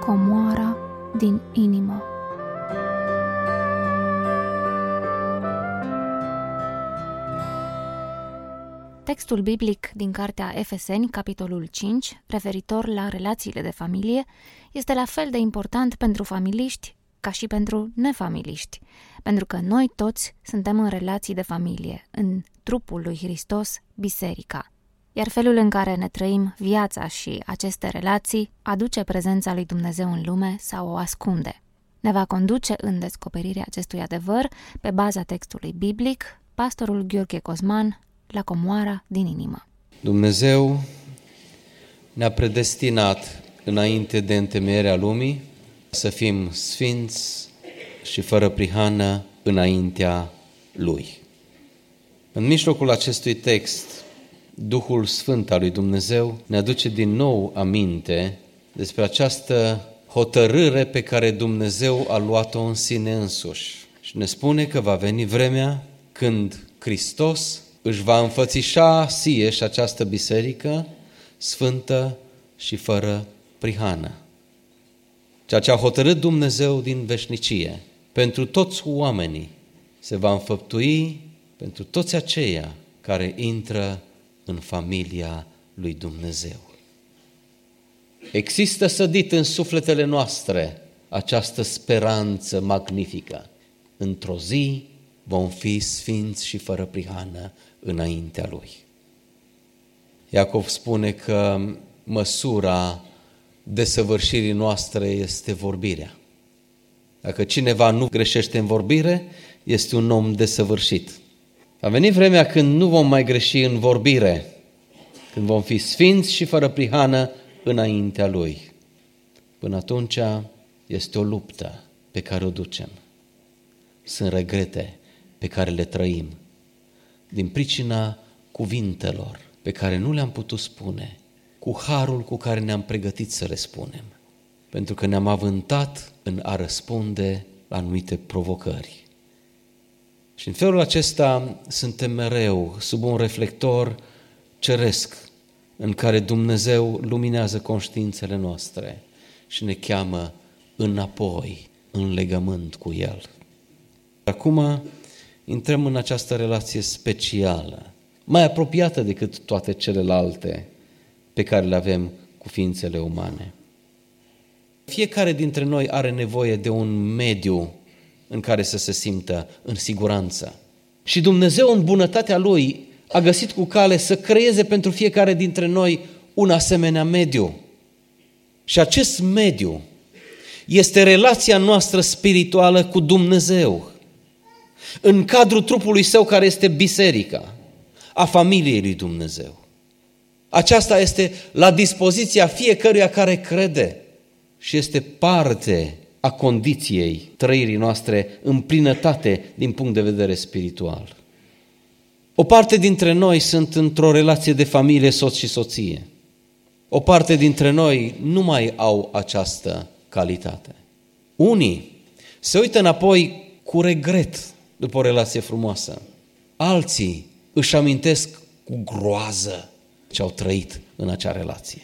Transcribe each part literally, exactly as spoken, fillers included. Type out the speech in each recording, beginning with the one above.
comoara din inimă. Textul biblic din cartea Efeseni, capitolul cinci, referitor la relațiile de familie, este la fel de important pentru familiști ca și pentru nefamiliști, pentru că noi toți suntem în relații de familie, în trupul lui Hristos, biserica. Iar felul în care ne trăim viața și aceste relații aduce prezența lui Dumnezeu în lume sau o ascunde. Ne va conduce în descoperirea acestui adevăr, pe baza textului biblic, pastorul Gheorghe Cosman, la comoara din inimă. Dumnezeu ne-a predestinat înainte de întemeierea lumii să fim sfinți și fără prihană înaintea Lui. În mijlocul acestui text, Duhul Sfânt al lui Dumnezeu ne aduce din nou aminte despre această hotărâre pe care Dumnezeu a luat-o în sine însuși. Și ne spune că va veni vremea când Hristos își va înfățișa sie și această biserică sfântă și fără prihană. Ceea ce a hotărât Dumnezeu din veșnicie pentru toți oamenii se va înfăptui pentru toți aceia care intră în familia lui Dumnezeu. Există sădit în sufletele noastre această speranță magnifică. Într-o zi vom fi sfinți și fără prihană înaintea Lui. Iacov spune că măsura desăvârșirii noastre este vorbirea. Dacă cineva nu greșește în vorbire, este un om desăvârșit. A venit vremea când nu vom mai greși în vorbire, când vom fi sfinți și fără prihană înaintea Lui. Până atunci este o luptă pe care o ducem. Sunt regrete pe care le trăim din pricina cuvintelor pe care nu le-am putut spune, cu harul cu care ne-am pregătit să le spunem, pentru că ne-am avântat în a răspunde la anumite provocări. Și în felul acesta suntem mereu sub un reflector ceresc în care Dumnezeu luminează conștiințele noastre și ne cheamă înapoi în legământ cu El. Acum intrăm în această relație specială, mai apropiată decât toate celelalte pe care le avem cu ființele umane. Fiecare dintre noi are nevoie de un mediu în care să se simtă în siguranță. Și Dumnezeu, în bunătatea Lui, a găsit cu cale să creeze pentru fiecare dintre noi un asemenea mediu. Și acest mediu este relația noastră spirituală cu Dumnezeu, în cadrul trupului Său care este biserica, a familiei lui Dumnezeu. Aceasta este la dispoziția fiecăruia care crede și este parte a condiției trăirii noastre în plinătate din punct de vedere spiritual. O parte dintre noi sunt într-o relație de familie, soț și soție. O parte dintre noi nu mai au această calitate. Unii se uită înapoi cu regret după o relație frumoasă. Alții își amintesc cu groază ce au trăit în acea relație.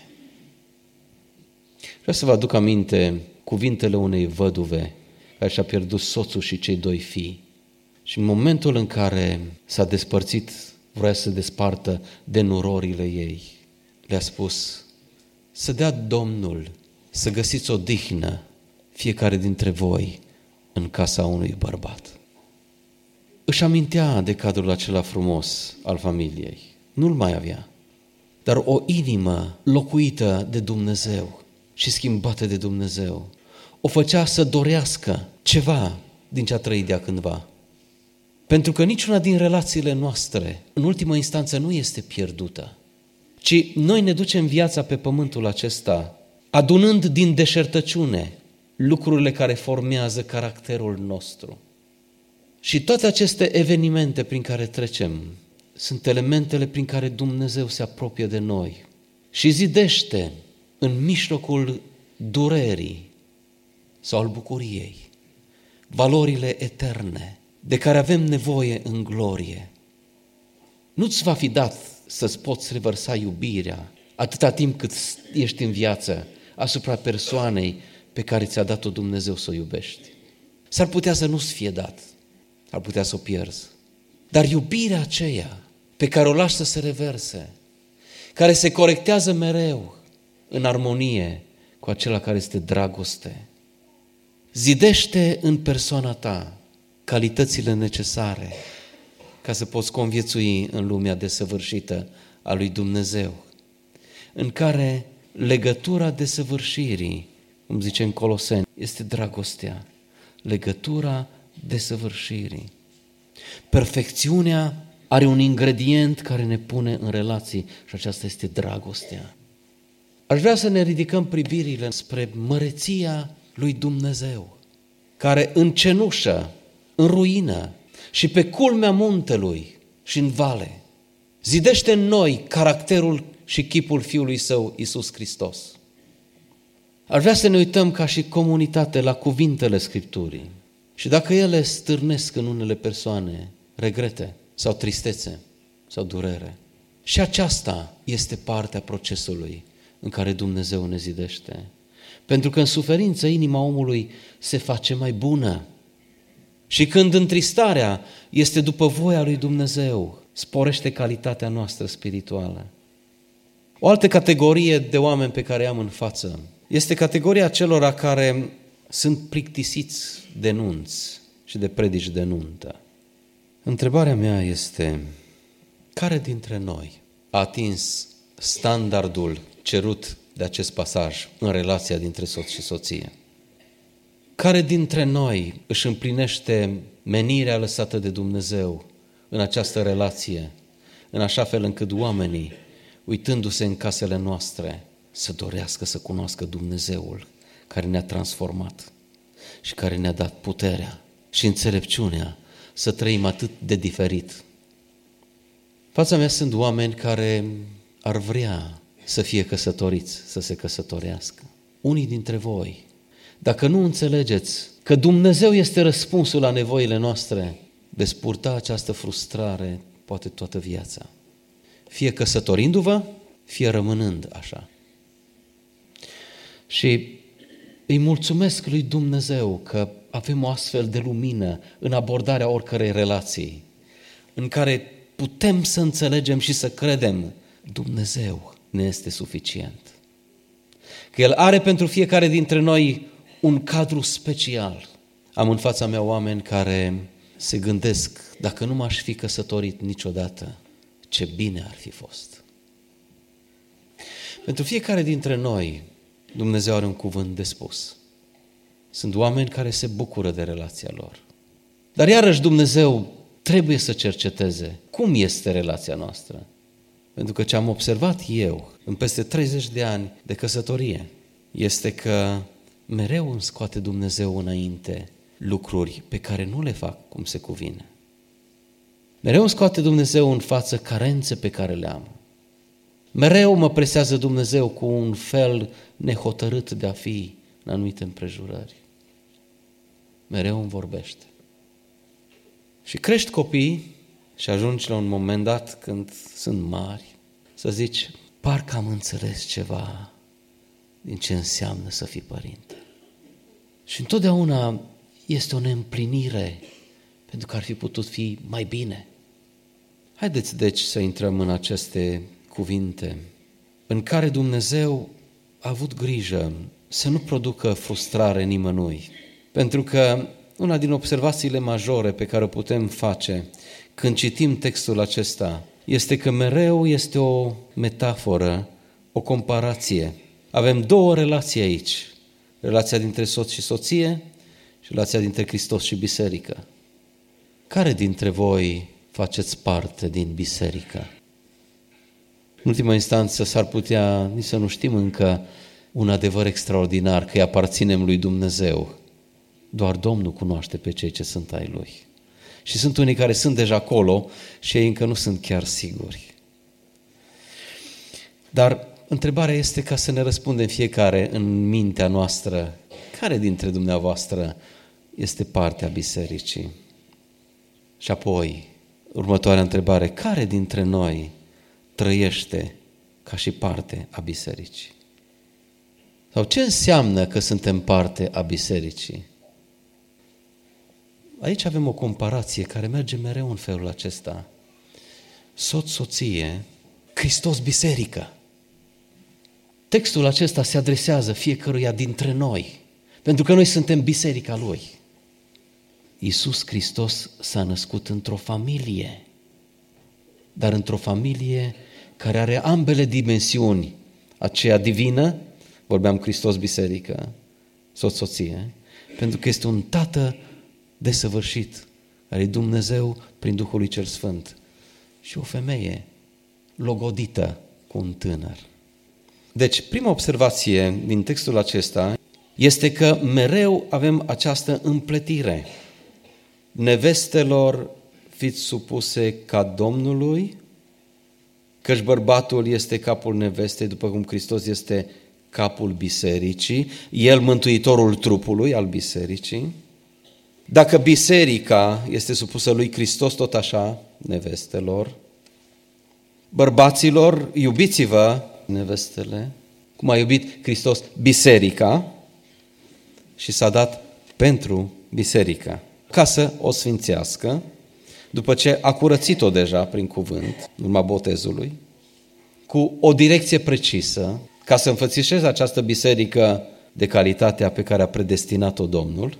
Vreau să vă aduc aminte cuvintele unei văduve care și-a pierdut soțul și cei doi fii. Și în momentul în care s-a despărțit, vrea să despartă de nurorile ei, le-a spus: să dea Domnul să găsiți odihnă fiecare dintre voi în casa unui bărbat. Își amintea de cadrul acela frumos al familiei. Nu-l mai avea, dar o inimă locuită de Dumnezeu și schimbată de Dumnezeu o făcea să dorească ceva din ce a trăit de-a cândva. Pentru că niciuna din relațiile noastre, în ultimă instanță, nu este pierdută, ci noi ne ducem viața pe pământul acesta, adunând din deșertăciune lucrurile care formează caracterul nostru. Și toate aceste evenimente prin care trecem sunt elementele prin care Dumnezeu se apropie de noi și zidește în mijlocul durerii sau al bucuriei valorile eterne de care avem nevoie în glorie. Nu-ți va fi dat să-ți poți revărsa iubirea atâta timp cât ești în viață asupra persoanei pe care ți-a dat-o Dumnezeu să o iubești. S-ar putea să nu-ți fie dat, ar putea să o pierzi. Dar iubirea aceea pe care o lași să se reverse, care se corectează mereu în armonie cu acela care este dragoste, zidește în persoana ta calitățile necesare ca să poți conviețui în lumea desăvârșită a lui Dumnezeu, în care legătura desăvârșirii, cum zice în Coloseni, este dragostea, legătura desăvârșirii. Perfecțiunea are un ingredient care ne pune în relații și aceasta este dragostea. Aș vrea să ne ridicăm privirile spre măreția lui Dumnezeu, care în cenușă, în ruină și pe culmea muntelui și în vale, zidește în noi caracterul și chipul Fiului Său, Iisus Hristos. Aș vrea să ne uităm ca și comunitate la cuvintele Scripturii și dacă ele stârnesc în unele persoane regrete sau tristețe sau durere, și aceasta este partea procesului în care Dumnezeu ne zidește. Pentru că în suferință inima omului se face mai bună și când întristarea este după voia lui Dumnezeu, sporește calitatea noastră spirituală. O altă categorie de oameni pe care am în față este categoria celor care sunt plictisiți de nunți și de predici de nuntă. Întrebarea mea este, care dintre noi a atins standardul cerut de acest pasaj în relația dintre soț și soție? Care dintre noi își împlinește menirea lăsată de Dumnezeu în această relație, în așa fel încât oamenii, uitându-se în casele noastre, să dorească să cunoască Dumnezeul care ne-a transformat și care ne-a dat puterea și înțelepciunea să trăim atât de diferit? Fața mea sunt oameni care ar vrea să fie căsătoriți, să se căsătorească. Unii dintre voi, dacă nu înțelegeți că Dumnezeu este răspunsul la nevoile noastre, veți purta această frustrare poate toată viața. Fie căsătorindu-vă, fie rămânând așa. Și îi mulțumesc lui Dumnezeu că avem o astfel de lumină în abordarea oricărei relații, în care putem să înțelegem și să credem Dumnezeu ne este suficient. Că El are pentru fiecare dintre noi un cadru special. Am în fața mea oameni care se gândesc, dacă nu m-aș fi căsătorit niciodată, ce bine ar fi fost. Pentru fiecare dintre noi, Dumnezeu are un cuvânt de spus. Sunt oameni care se bucură de relația lor. Dar iarăși Dumnezeu trebuie să cerceteze cum este relația noastră. Pentru că ce am observat eu în peste treizeci de ani de căsătorie este că mereu îmi scoate Dumnezeu înainte lucruri pe care nu le fac cum se cuvine. Mereu îmi scoate Dumnezeu în față carențe pe care le am. Mereu mă presează Dumnezeu cu un fel nehotărât de a fi în anumite împrejurări. Mereu îmi vorbește. Și crești copii și ajungi la un moment dat când sunt mari să zici, parcă am înțeles ceva din ce înseamnă să fii părinte. Și întotdeauna este o neîmplinire pentru că ar fi putut fi mai bine. Haideți deci să intrăm în aceste cuvinte în care Dumnezeu a avut grijă să nu producă frustrare nimănui. Pentru că una din observațiile majore pe care o putem face când citim textul acesta este că mereu este o metaforă, o comparație. Avem două relații aici, relația dintre soț și soție și relația dintre Hristos și biserică. Care dintre voi faceți parte din biserică? În ultima instanță s-ar putea nici să nu știm încă un adevăr extraordinar, că îi aparținem lui Dumnezeu. Doar Domnul cunoaște pe cei ce sunt ai Lui. Și sunt unii care sunt deja acolo și ei încă nu sunt chiar siguri. Dar întrebarea este ca să ne răspundem fiecare în mintea noastră, care dintre dumneavoastră este partea bisericii? Și apoi, următoarea întrebare, care dintre noi trăiește ca și parte a bisericii? Sau ce înseamnă că suntem parte a bisericii? Aici avem o comparație care merge mereu în felul acesta. Soț, soție, Hristos, biserică. Textul acesta se adresează fiecăruia dintre noi, pentru că noi suntem biserica Lui. Iisus Hristos s-a născut într-o familie, dar într-o familie care are ambele dimensiuni, aceea divină, vorbeam Hristos, biserică, soț, soție, pentru că este un tată desăvârșit, care e Dumnezeu prin Duhul lui Cel Sfânt, și o femeie logodită cu un tânăr. Deci, prima observație din textul acesta este că mereu avem această împletire. Nevestelor fiți supuse ca Domnului, căci bărbatul este capul nevestei, după cum Hristos este capul bisericii, El mântuitorul trupului al bisericii. Dacă biserica este supusă lui Hristos, tot așa, nevestelor. Bărbaților, iubiți-vă nevestele, cum a iubit Hristos biserica și s-a dat pentru biserica, ca să o sfințească, după ce a curățit-o deja prin cuvânt, în urma botezului, cu o direcție precisă, ca să înfățișeze această biserică de calitatea pe care a predestinat-o Domnul.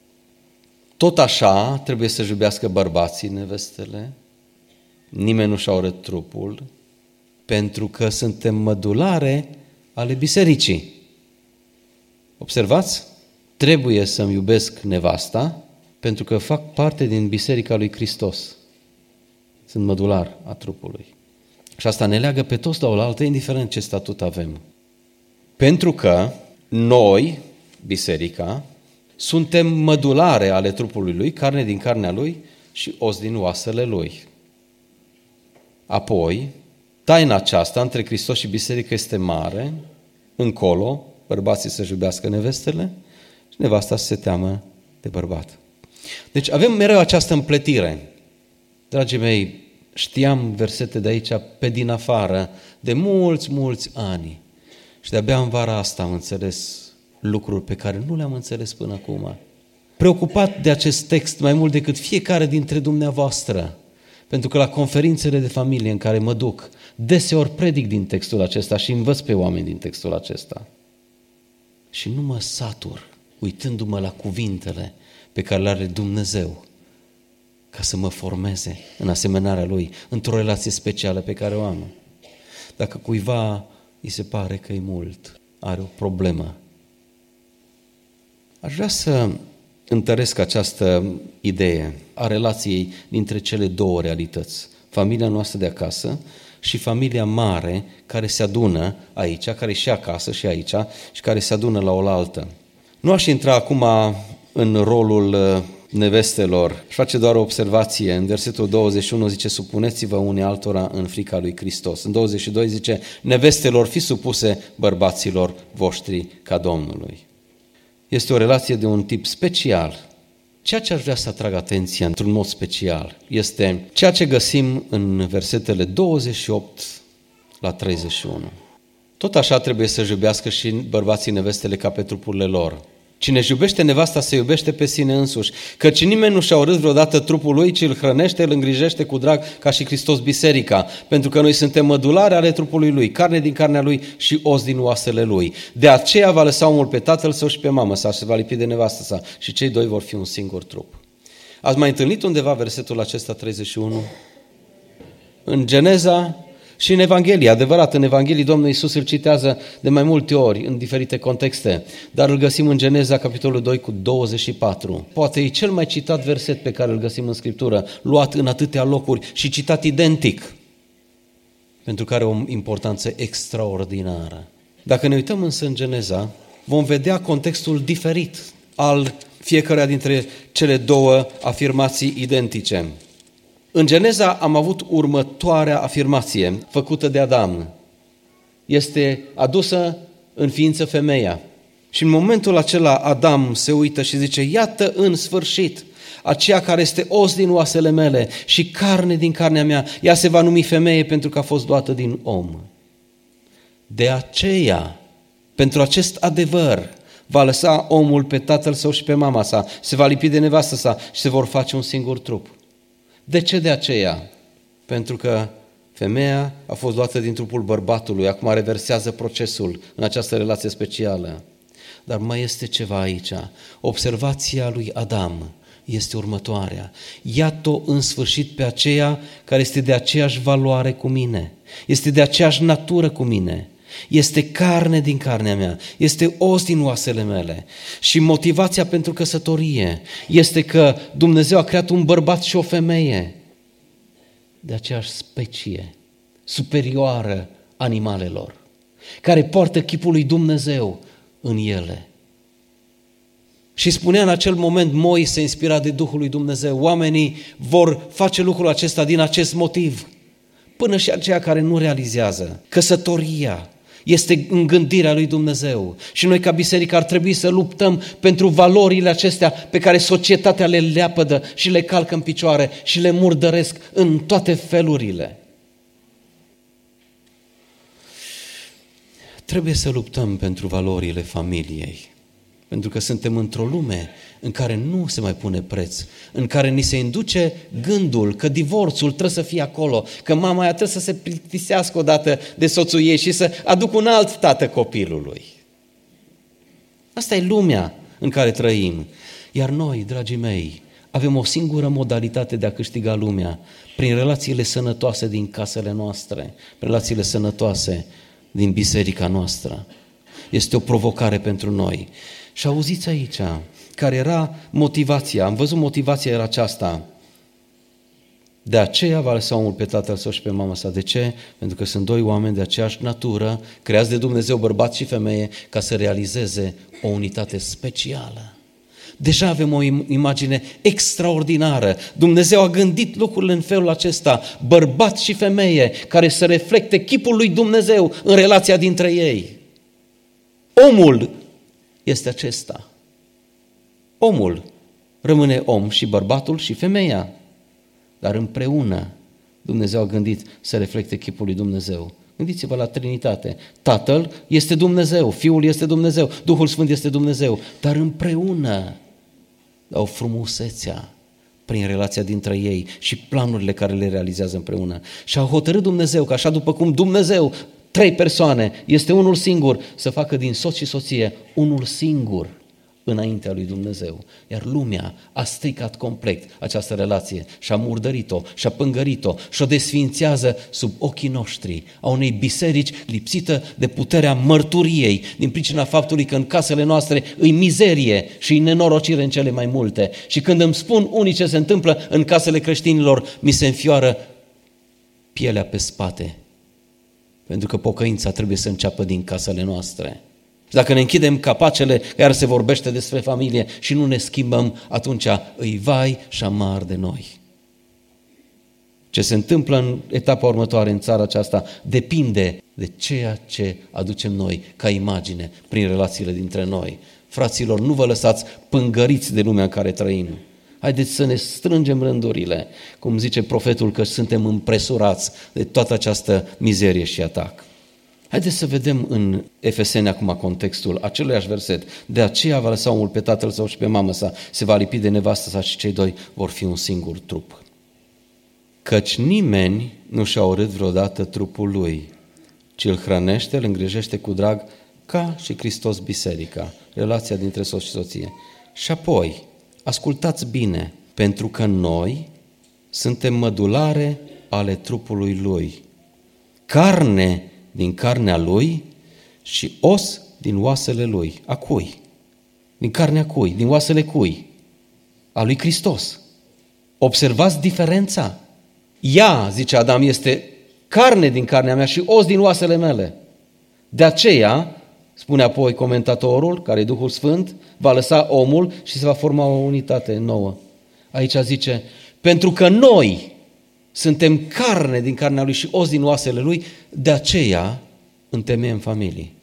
Tot așa trebuie să iubească bărbații nevestele, nimeni nu și-a urât trupul, pentru că suntem mădulare ale bisericii. Observați? Trebuie să-mi iubesc nevasta, pentru că fac parte din biserica lui Hristos. Sunt mădular a trupului. Și asta ne leagă pe toți la oaltă, indiferent ce statut avem. Pentru că noi, biserica, suntem mădulare ale trupului lui, carne din carnea lui și os din oasele lui. Apoi, taina aceasta între Hristos și biserică este mare, încolo, bărbații să-și iubească nevestele și nevasta să se teamă de bărbat. Deci avem mereu această împletire. Dragii mei, știam versete de aici pe din afară de mulți, mulți ani și de-abia în vara asta am înțeles lucruri pe care nu le-am înțeles până acum. Preocupat de acest text mai mult decât fiecare dintre dumneavoastră, pentru că la conferințele de familie în care mă duc, deseori predic din textul acesta și învăț pe oameni din textul acesta. Și nu mă satur uitându-mă la cuvintele pe care le are Dumnezeu ca să mă formeze în asemănarea Lui, într-o relație specială pe care o am. Dacă cuiva îi se pare că e mult, are o problemă. Aș vrea să întăresc această idee a relației dintre cele două realități, familia noastră de acasă și familia mare care se adună aici, care e și acasă și aici și care se adună la oaltă. Nu aș intra acum în rolul nevestelor. Aș face doar o observație. În versetul douăzeci și unu zice, supuneți-vă unii altora în frica lui Hristos. În douăzeci și doi zice, nevestelor fi supuse bărbaților voștri ca Domnului. Este o relație de un tip special. Ceea ce aș vrea să atrag atenția într-un mod special este ceea ce găsim în versetele douăzeci și opt la treizeci și unu. Tot așa trebuie să iubească și bărbații nevestele ca pe trupurile lor. Cine își iubește nevasta se iubește pe sine însuși, căci nimeni nu și-a urât vreodată trupul lui, ci îl hrănește, îl îngrijește cu drag ca și Hristos biserica, pentru că noi suntem mădulare ale trupului lui, carne din carnea lui și os din oasele lui. De aceea va lăsa omul pe tatăl său și pe mamă sa, se va lipi de nevastă sa și cei doi vor fi un singur trup. Ați mai întâlnit undeva versetul acesta treizeci și unu? În Geneza și în Evanghelie, adevărat, în Evanghelie Domnul Iisus îl citează de mai multe ori, în diferite contexte, dar îl găsim în Geneza, capitolul doi, cu douăzeci și patru. Poate e cel mai citat verset pe care îl găsim în Scriptură, luat în atâtea locuri și citat identic, pentru că are o importanță extraordinară. Dacă ne uităm însă în Geneza, vom vedea contextul diferit al fiecăruia dintre cele două afirmații identice. În Geneza am avut următoarea afirmație făcută de Adam. Este adusă în ființă femeia. Și în momentul acela Adam se uită și zice, iată în sfârșit, aceea care este os din oasele mele și carne din carnea mea, ea se va numi femeie pentru că a fost luată din om. De aceea Pentru acest adevăr va lăsa omul pe tatăl său și pe mama sa, se va lipi de nevastă sa și se vor face un singur trup. De ce de aceea? Pentru că femeia a fost luată din trupul bărbatului, acum reversează procesul în această relație specială. Dar mai este ceva aici. Observația lui Adam este următoarea. Iată în sfârșit pe aceea care este de aceeași valoare cu mine, este de aceeași natură cu mine, este carne din carnea mea, este os din oasele mele. Și motivația pentru căsătorie este că Dumnezeu a creat un bărbat și o femeie de aceeași specie, superioară animalelor, care poartă chipul lui Dumnezeu în ele. Și spunea în acel moment Moise, inspirat de Duhul lui Dumnezeu, oamenii vor face lucrul acesta din acest motiv. Până și aceia care nu realizează. Căsătoria este în gândirea lui Dumnezeu și noi ca biserică ar trebui să luptăm pentru valorile acestea pe care societatea le leapădă și le calcă în picioare și le murdăresc în toate felurile. Trebuie să luptăm pentru valorile familiei, pentru că suntem într-o lume în care nu se mai pune preț, în care ni se induce gândul că divorțul trebuie să fie acolo, că mama aia trebuie să se plictisească odată de soțul ei și să aducă un alt tată copilului. Asta e lumea în care trăim. Iar noi, dragii mei, avem o singură modalitate de a câștiga lumea, prin relațiile sănătoase din casele noastre, relațiile sănătoase din biserica noastră. Este o provocare pentru noi. Și auziți aici, care era motivația, am văzut motivația era aceasta. De aceea va lăsa omul pe tatăl său și pe mama sa. De ce? Pentru că sunt doi oameni de aceeași natură, creați de Dumnezeu, bărbat și femeie, ca să realizeze o unitate specială. Deja avem o imagine extraordinară. Dumnezeu a gândit lucrurile în felul acesta, bărbat și femeie, care să reflecte chipul lui Dumnezeu în relația dintre ei. Omul este acesta. Omul rămâne om și bărbatul și femeia, dar împreună Dumnezeu a gândit să reflecte chipul lui Dumnezeu. Gândiți-vă la Trinitate. Tatăl este Dumnezeu, Fiul este Dumnezeu, Duhul Sfânt este Dumnezeu, dar împreună au frumusețea prin relația dintre ei și planurile care le realizează împreună. Și a hotărât Dumnezeu că așa după cum Dumnezeu, trei persoane, este unul singur, să facă din soț și soție unul singur înaintea lui Dumnezeu. Iar lumea a stricat complet această relație și a murdărit-o și a pângărit-o și o desfințează sub ochii noștri a unei biserici lipsită de puterea mărturiei din pricina faptului că în casele noastre îi mizerie și îi nenorocire în cele mai multe. Și când îmi spun unii ce se întâmplă în casele creștinilor, mi se înfioară pielea pe spate. Pentru că pocăința trebuie să înceapă din casele noastre. Și dacă ne închidem capacele, iar se vorbește despre familie și nu ne schimbăm, atunci îi vai și amar de noi. Ce se întâmplă în etapa următoare în țara aceasta depinde de ceea ce aducem noi ca imagine prin relațiile dintre noi. Fraților, nu vă lăsați pângăriți de lumea în care trăim. Haideți să ne strângem rândurile, cum zice profetul, că suntem împresurați de toată această mizerie și atac. Haideți să vedem în Efeseni acum contextul aceluiași verset. De aceea va lăsa omul pe tatăl său și pe mamă sa, se va lipi de nevastă sa și cei doi vor fi un singur trup. Căci nimeni nu și-a urât vreodată trupul lui, ci îl hrănește, îl îngrijește cu drag, ca și Hristos biserica, relația dintre soț și soție. Și apoi, ascultați bine, pentru că noi suntem mădulare ale trupului lui, carne din carnea lui și os din oasele lui. A cui? Din carnea cui? Din oasele cui? A lui Hristos. Observați diferența. Ea, zice Adam, este carne din carnea mea și os din oasele mele. De aceea, spune apoi comentatorul, care e Duhul Sfânt, va lăsa omul și se va forma o unitate nouă. Aici zice, pentru că noi suntem carne din carnea lui și os din oasele lui, de aceea întemeiem familii.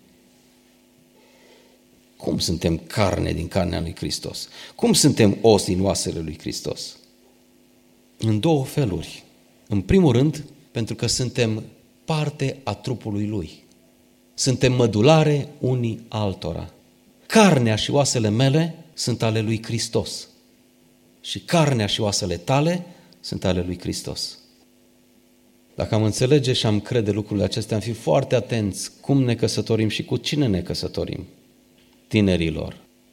Cum suntem carne din carnea lui Hristos? Cum suntem os din oasele lui Hristos? În două feluri. În primul rând, pentru că suntem parte a trupului lui. Suntem mădulare unii altora. Carnea și oasele mele sunt ale lui Hristos. Și carnea și oasele tale sunt ale lui Hristos. Dacă am înțelege și am crede lucrurile acestea, am fi foarte atenți cum ne căsătorim și cu cine ne căsătorim. Tinerilor,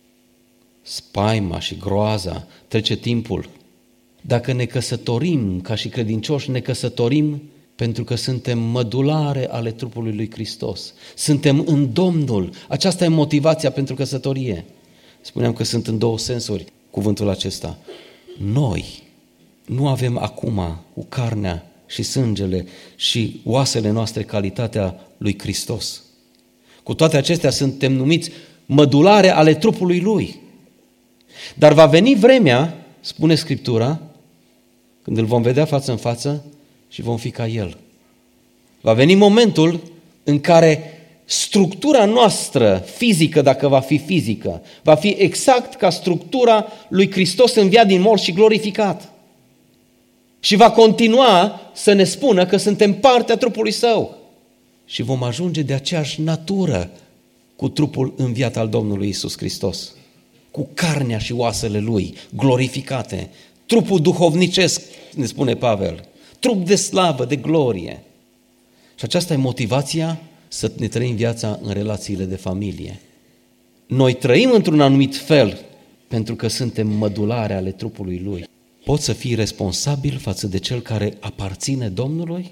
spaima și groaza, trece timpul. Dacă ne căsătorim ca și credincioși, ne căsătorim pentru că suntem mădulare ale trupului lui Hristos. Suntem în Domnul. Aceasta e motivația pentru căsătorie. Spuneam că sunt în două sensuri cuvântul acesta. Noi nu avem acum cu carnea și sângele și oasele noastre calitatea lui Hristos. Cu toate acestea suntem numiți mădulare ale trupului Lui. Dar va veni vremea, spune Scriptura, când îl vom vedea față în față și vom fi ca El. Va veni momentul în care structura noastră fizică, dacă va fi fizică, va fi exact ca structura lui Hristos înviat din morți și glorificat. Și va continua să ne spună că suntem parte a trupului Său. Și vom ajunge de aceeași natură cu trupul înviat al Domnului Iisus Hristos. Cu carnea și oasele Lui glorificate. Trupul duhovnicesc, ne spune Pavel. Trup de slavă, de glorie. Și aceasta e motivația să ne trăim viața în relațiile de familie. Noi trăim într-un anumit fel pentru că suntem mădulare ale trupului Lui. Poți să fii responsabil față de cel care aparține Domnului?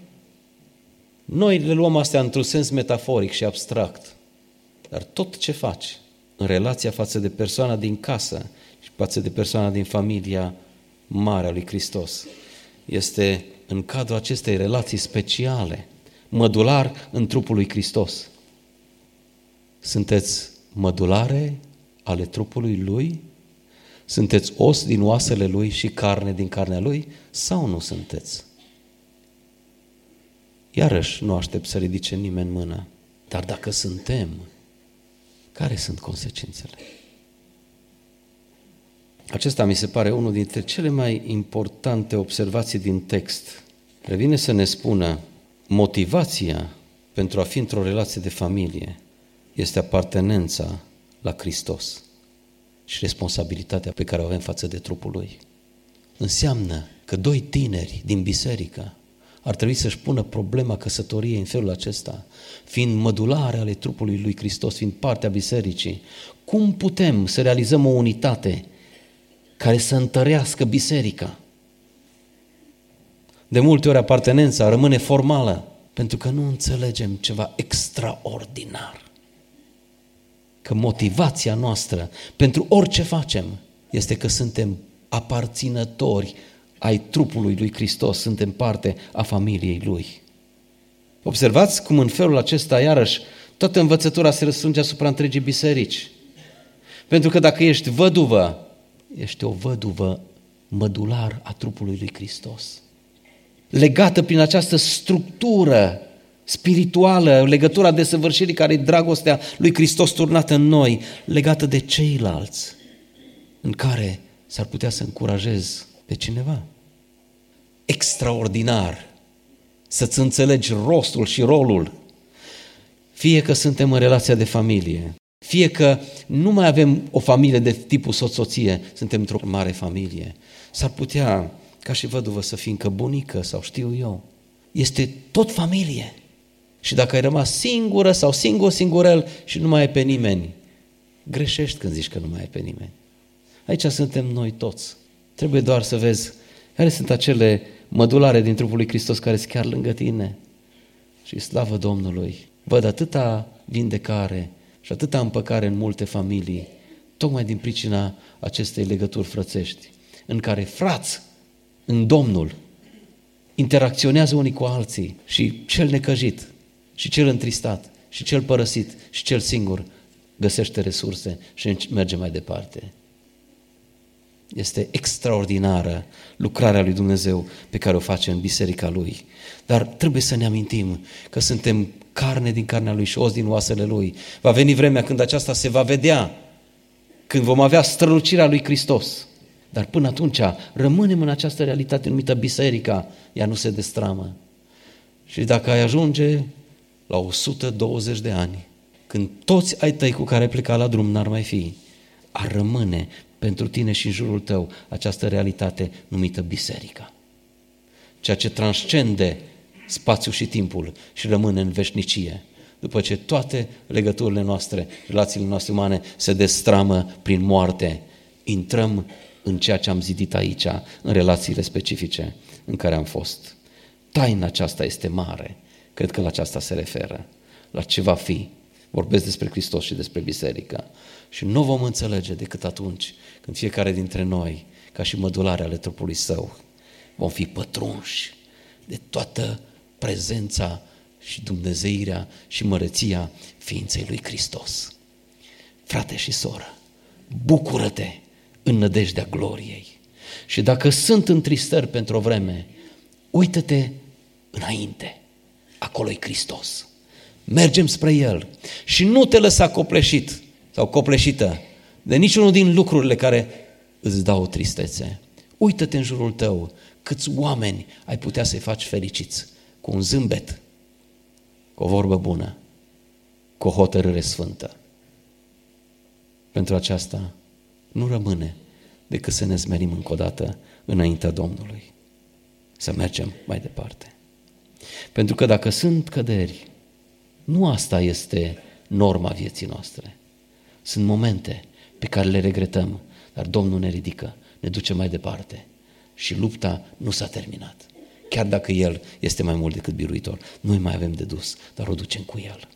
Noi le luăm astea într-un sens metaforic și abstract, dar tot ce faci în relația față de persoana din casă și față de persoana din familia mare a lui Hristos este în cadrul acestei relații speciale, mădular în trupul lui Hristos. Sunteți mădulare ale trupului Lui? Sunteți os din oasele Lui și carne din carnea Lui? Sau nu sunteți? Iarăși nu aștept să ridice nimeni mâna. Dar dacă suntem, care sunt consecințele? Acesta mi se pare unul dintre cele mai importante observații din text. Revine să ne spună, motivația pentru a fi într-o relație de familie este apartenența la Hristos și responsabilitatea pe care o avem față de trupul Lui. Înseamnă că doi tineri din biserică ar trebui să-și pună problema căsătoriei în felul acesta, fiind mădulare ale trupului lui Hristos, fiind partea bisericii. Cum putem să realizăm o unitate care să întărească biserica? De multe ori apartenența rămâne formală, pentru că nu înțelegem ceva extraordinar. Că motivația noastră pentru orice facem este că suntem aparținători ai trupului lui Hristos, suntem parte a familiei Lui. Observați cum în felul acesta, iarăși, toată învățătura se răsfrânge asupra întregii biserici. Pentru că dacă ești văduvă, ești o văduvă mădular a trupului lui Hristos. Legată prin această structură spirituală, legătura desăvârșirii care e dragostea lui Hristos turnată în noi, legată de ceilalți, în care s-ar putea să încurajezi pe cineva. Extraordinar să-ți înțelegi rostul și rolul, fie că suntem în relația de familie, fie că nu mai avem o familie de tipul soț-soție, suntem într-o mare familie. S-ar putea ca și văduvă să fii încă bunică sau știu eu. Este tot familie. Și dacă ai rămas singură sau singur, singurel și nu mai ai pe nimeni, greșești când zici că nu mai ai pe nimeni. Aici suntem noi toți. Trebuie doar să vezi care sunt acele mădulare din trupul lui Hristos care sunt chiar lângă tine. Și slavă Domnului, văd atâta vindecare și atâta împăcare în multe familii, tocmai din pricina acestei legături frățești, în care frați în Domnul interacționează unii cu alții și cel necăjit, și cel întristat, și cel părăsit, și cel singur găsește resurse și merge mai departe. Este extraordinară lucrarea lui Dumnezeu pe care o face în biserica Lui. Dar trebuie să ne amintim că suntem carne din carnea Lui și os din oasele Lui. Va veni vremea când aceasta se va vedea, când vom avea strălucirea lui Hristos. Dar până atunci rămânem în această realitate numită biserica, ea nu se destramă. Și dacă ai ajunge la o sută douăzeci de ani, când toți ai tăi cu care ai plecat la drum n-ar mai fi, ar rămâne pentru tine și în jurul tău această realitate numită biserica. Ceea ce transcende spațiul și timpul și rămâne în veșnicie. După ce toate legăturile noastre, relațiile noastre umane se destramă prin moarte, intrăm în ceea ce am zidit aici, în relațiile specifice în care am fost. Taina aceasta este mare. Cred că la aceasta se referă. La ce va fi. Vorbesc despre Hristos și despre biserică. Și nu vom înțelege decât atunci când fiecare dintre noi, ca și mădulare ale trupului său, vom fi pătrunși de toată prezența și dumnezeirea și măreția ființei lui Hristos. Frate și soră, bucură-te în nădejdea gloriei. Și dacă sunt întristări pentru o vreme, uită-te înainte. Acolo-i Hristos. Mergem spre El și nu te lăsa copleșit sau copleșită de niciunul din lucrurile care îți dau tristețe. Uită-te în jurul tău câți oameni ai putea să-i faci fericiți cu un zâmbet, cu o vorbă bună, cu o hotărâre sfântă. Pentru aceasta nu rămâne decât să ne smerim încă o dată înaintea Domnului, să mergem mai departe. Pentru că dacă sunt căderi, nu asta este norma vieții noastre. Sunt momente pe care le regretăm, dar Domnul ne ridică, ne duce mai departe și lupta nu s-a terminat. Chiar dacă El este mai mult decât biruitor, noi mai avem de dus, dar o ducem cu El.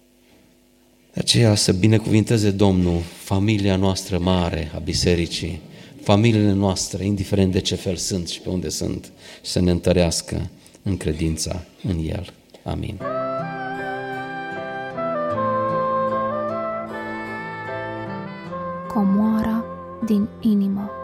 De aceea să binecuvinteze Domnul familia noastră mare a bisericii, familiile noastre, indiferent de ce fel sunt și pe unde sunt, și să ne întărească în credința în El. Amin. Comoara din inimă.